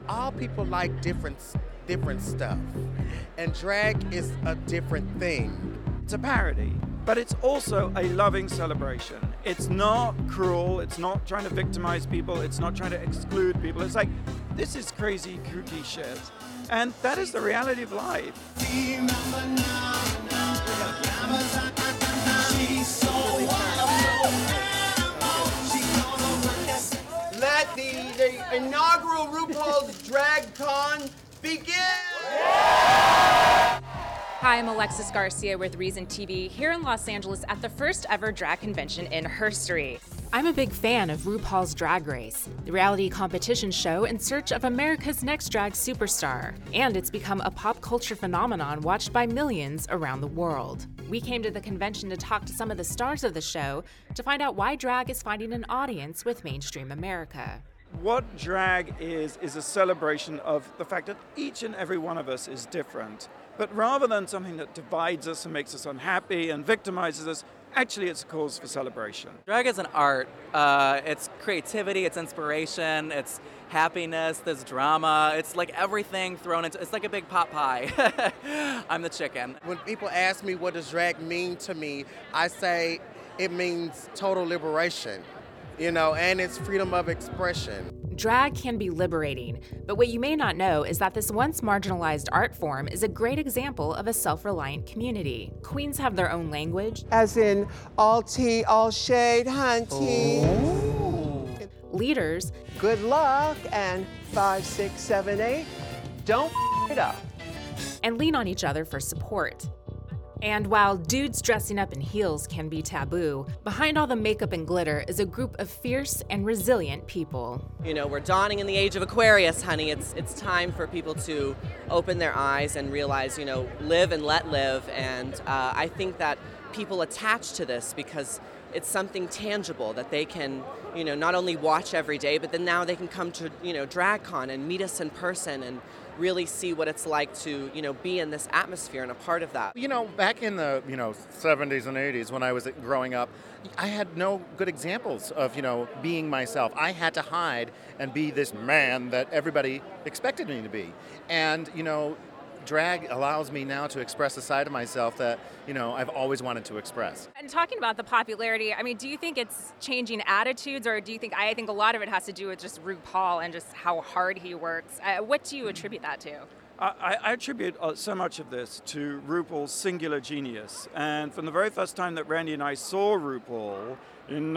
all people like different stuff, and drag is a different thing. It's a parody, but it's also a loving celebration. It's not cruel, it's not trying to victimize people, it's not trying to exclude people. It's like, this is crazy, kooky shit. And that is the reality of life. Let the inaugural RuPaul's Drag Con begin! Hi, I'm Alexis Garcia with Reason TV here in Los Angeles at the first ever drag convention in history. I'm a big fan of RuPaul's Drag Race, the reality competition show in search of America's next drag superstar. And it's become a pop culture phenomenon watched by millions around the world. We came to the convention to talk to some of the stars of the show to find out why drag is finding an audience with mainstream America. What drag is a celebration of the fact that each and every one of us is different. But rather than something that divides us and makes us unhappy and victimizes us, actually it's a cause for celebration. Drag is an art. It's creativity, it's inspiration, it's happiness, there's drama. It's like everything thrown into, it's like a big pot pie. I'm the chicken. When people ask me what does drag mean to me, I say it means total liberation, and it's freedom of expression. Drag can be liberating, but what you may not know is that this once marginalized art form is a great example of a self-reliant community. Queens have their own language. As in, all tea, all shade, hunty. Leaders. Good luck, and 5, 6, 7, 8. Don't it up. And lean on each other for support. And while dudes dressing up in heels can be taboo, behind all the makeup and glitter is a group of fierce and resilient people. We're dawning in the age of Aquarius, honey. It's time for people to open their eyes and realize, live and let live. And I think that people attach to this because it's something tangible that they can, not only watch every day, but then now they can come to, DragCon and meet us in person and really see what it's like to, be in this atmosphere and a part of that. Back in the, 70s and 80s when I was growing up, I had no good examples of, being myself. I had to hide and be this man that everybody expected me to be. And, drag allows me now to express a side of myself that, I've always wanted to express. And talking about the popularity, do you think it's changing attitudes, or do you think, I think a lot of it has to do with just RuPaul and just how hard he works. What do you attribute that to? I attribute so much of this to RuPaul's singular genius. And from the very first time that Randy and I saw RuPaul in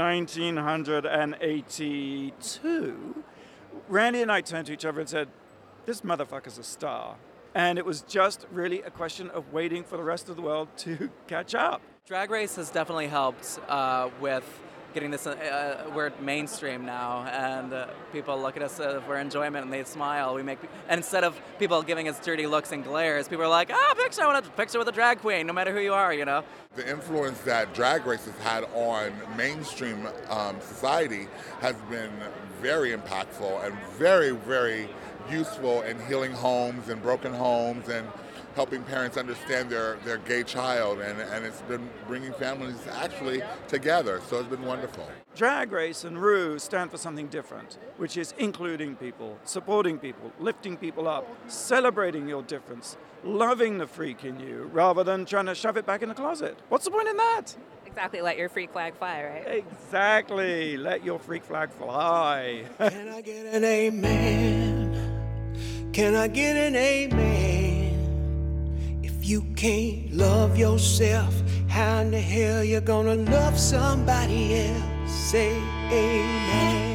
1982, Randy and I turned to each other and said, this motherfucker's a star. And it was just really a question of waiting for the rest of the world to catch up. Drag Race has definitely helped with getting this, we're mainstream now, and people look at us for enjoyment and they smile. And instead of people giving us dirty looks and glares, people are like, I want a picture with a drag queen, no matter who you are, The influence that Drag Race has had on mainstream society has been very impactful and very, very useful in healing homes and broken homes and helping parents understand their gay child, and it's been bringing families actually together, so it's been wonderful. Drag Race and Ru stand for something different, which is including people, supporting people, lifting people up, celebrating your difference, loving the freak in you, rather than trying to shove it back in the closet. What's the point in that? Exactly, let your freak flag fly, right? Exactly, let your freak flag fly. Can I get an amen? Can I get an amen? If you can't love yourself, how in the hell you gonna love somebody else? Say amen.